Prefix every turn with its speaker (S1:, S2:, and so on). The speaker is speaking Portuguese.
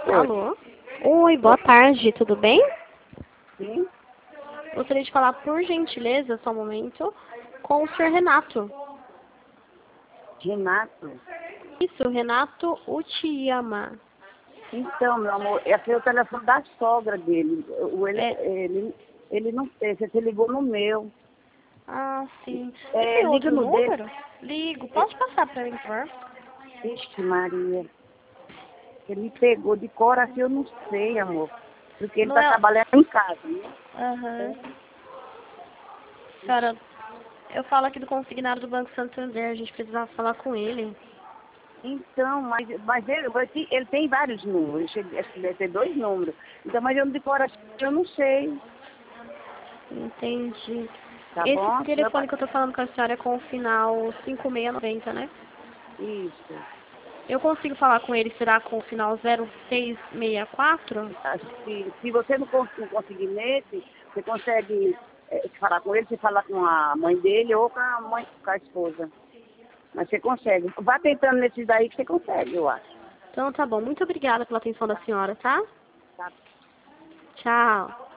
S1: Alô? Oi, boa tarde, tudo bem?
S2: Sim?
S1: Gostaria de falar, por gentileza, só um momento, com o senhor Renato.
S2: Renato?
S1: Isso, Renato Uchiyama.
S2: Então, meu amor, esse é o telefone da sogra dele.
S1: É.
S2: Ele não tem, você ligou no meu.
S1: Ah, sim. E
S2: É,
S1: tem
S2: liga
S1: outro
S2: no dele.
S1: número? Ligo. Pode passar para mim, por favor?
S2: Ixi, Maria. Ele me pegou de coração, eu não sei, amor. Porque ele
S1: Não
S2: tá
S1: é...
S2: trabalhando em casa, né?
S1: Aham. Cara, eu falo aqui do consignado do Banco Santander, a gente precisava falar com ele.
S2: Então, mas ele tem vários números. Acho que deve ter 2 números. Então, mas eu de coração, eu não sei.
S1: Entendi.
S2: Tá
S1: Esse
S2: bom?
S1: telefone que eu tô falando com a senhora é com o final 5690, né?
S2: Isso.
S1: Eu consigo falar com ele, será com o final 0664?
S2: Se você não conseguir nesse, você consegue falar com ele, você fala com a mãe dele ou com a esposa. Mas você consegue. Vá tentando nesses daí que você consegue, eu acho.
S1: Então tá bom. Muito obrigada pela atenção da senhora, tá?
S2: Tá?
S1: Tchau.